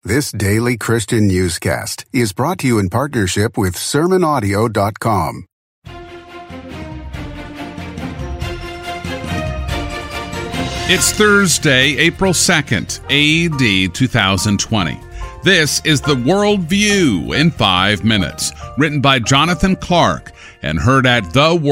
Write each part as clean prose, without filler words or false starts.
This daily Christian newscast is brought to you in partnership with SermonAudio.com. It's Thursday, April 2nd, AD 2020. This is The Worldview in 5 minutes, written by Jonathan Clark and heard at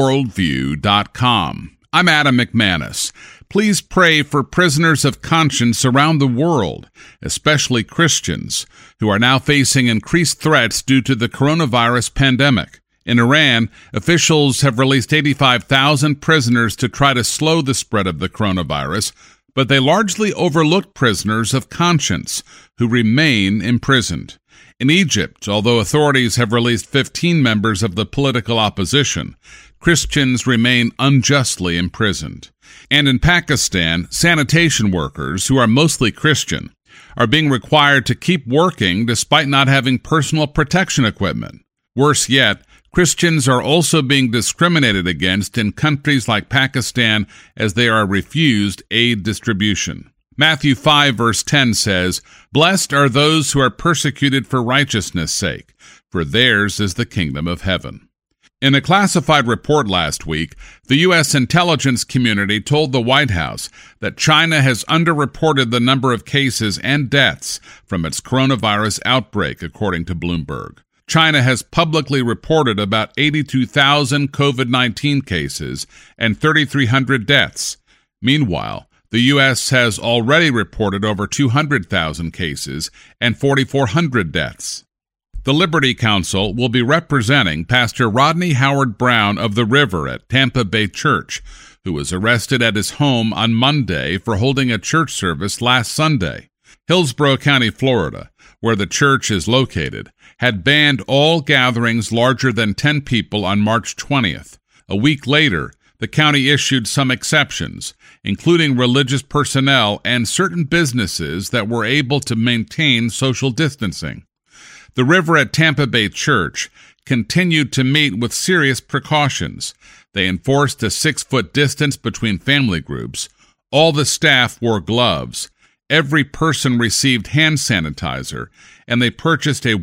theworldview.com. I'm Adam McManus. Please pray for prisoners of conscience around the world, especially Christians, who are now facing increased threats due to the coronavirus pandemic. In Iran, officials have released 85,000 prisoners to try to slow the spread of the coronavirus, but they largely overlooked prisoners of conscience who remain imprisoned. In Egypt, although authorities have released 15 members of the political opposition, Christians remain unjustly imprisoned. And in Pakistan, sanitation workers, who are mostly Christian, are being required to keep working despite not having personal protection equipment. Worse yet, Christians are also being discriminated against in countries like Pakistan as they are refused aid distribution. Matthew 5 verse 10 says, "Blessed are those who are persecuted for righteousness' sake, for theirs is the kingdom of heaven." In a classified report last week, the U.S. intelligence community told the White House that China has underreported the number of cases and deaths from its coronavirus outbreak, according to Bloomberg. China has publicly reported about 82,000 COVID-19 cases and 3,300 deaths. Meanwhile, the U.S. has already reported over 200,000 cases and 4,400 deaths. The Liberty Counsel will be representing Pastor Rodney Howard Brown of the River at Tampa Bay Church, who was arrested at his home on Monday for holding a church service last Sunday. Hillsborough County, Florida, where the church is located, had banned all gatherings larger than 10 people on March 20th. A week later, the county issued some exceptions, including religious personnel and certain businesses that were able to maintain social distancing. The River at Tampa Bay Church continued to meet with serious precautions. They enforced a 6-foot distance between family groups. All the staff wore gloves. Every person received hand sanitizer, and they purchased a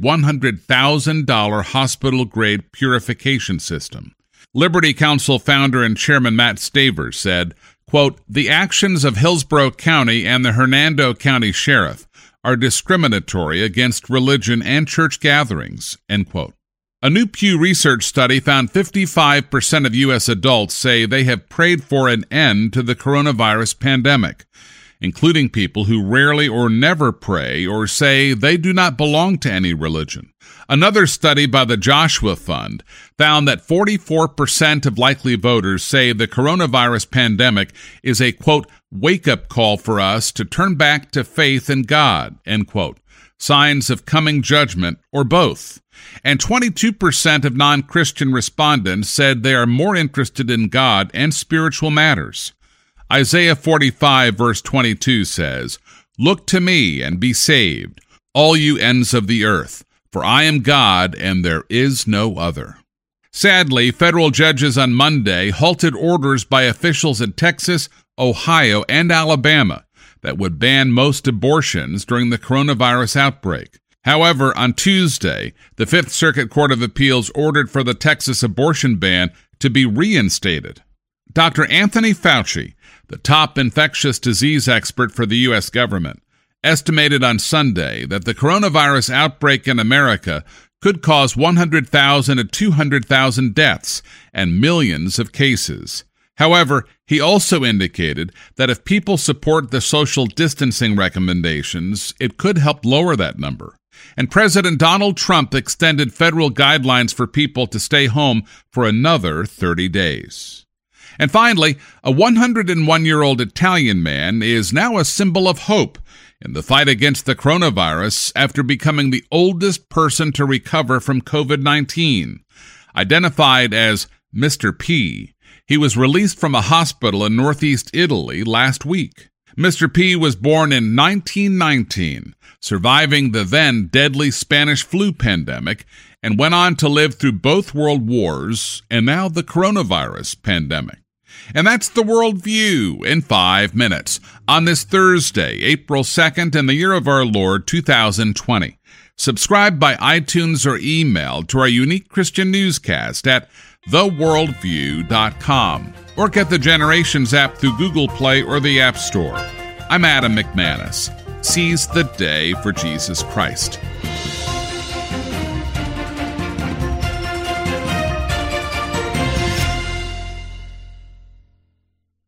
$100,000 hospital-grade purification system. Liberty Counsel founder and chairman Matt Stavers said, quote, "The actions of Hillsborough County and the Hernando County Sheriff are discriminatory against religion and church gatherings," end quote. A new Pew Research study found 55% of U.S. adults say they have prayed for an end to the coronavirus pandemic, including people who rarely or never pray or say they do not belong to any religion. Another study by the Joshua Fund found that 44% of likely voters say the coronavirus pandemic is a, quote, wake-up call for us to turn back to faith in God, end quote, signs of coming judgment, or both. And 22% of non-Christian respondents said they are more interested in God and spiritual matters. Isaiah 45 verse 22 says, "Look to me and be saved, all you ends of the earth, for I am God and there is no other." Sadly, federal judges on Monday halted orders by officials in Texas, Ohio, and Alabama that would ban most abortions during the coronavirus outbreak. However, on Tuesday, the Fifth Circuit Court of Appeals ordered for the Texas abortion ban to be reinstated. Dr. Anthony Fauci, the top infectious disease expert for the U.S. government, estimated on Sunday that the coronavirus outbreak in America could cause 100,000 to 200,000 deaths and millions of cases. However, he also indicated that if people support the social distancing recommendations, it could help lower that number. And President Donald Trump extended federal guidelines for people to stay home for another 30 days. And finally, a 101-year-old Italian man is now a symbol of hope in the fight against the coronavirus after becoming the oldest person to recover from COVID-19. Identified as Mr. P, he was released from a hospital in northeast Italy last week. Mr. P was born in 1919, surviving the then deadly Spanish flu pandemic, and went on to live through both world wars and now the coronavirus pandemic. And that's the Worldview in 5 minutes on this Thursday, April 2nd, in the year of our Lord, 2020. Subscribe by iTunes or email to our unique Christian newscast at theworldview.com or get the Generations app through Google Play or the App Store. I'm Adam McManus. Seize the day for Jesus Christ.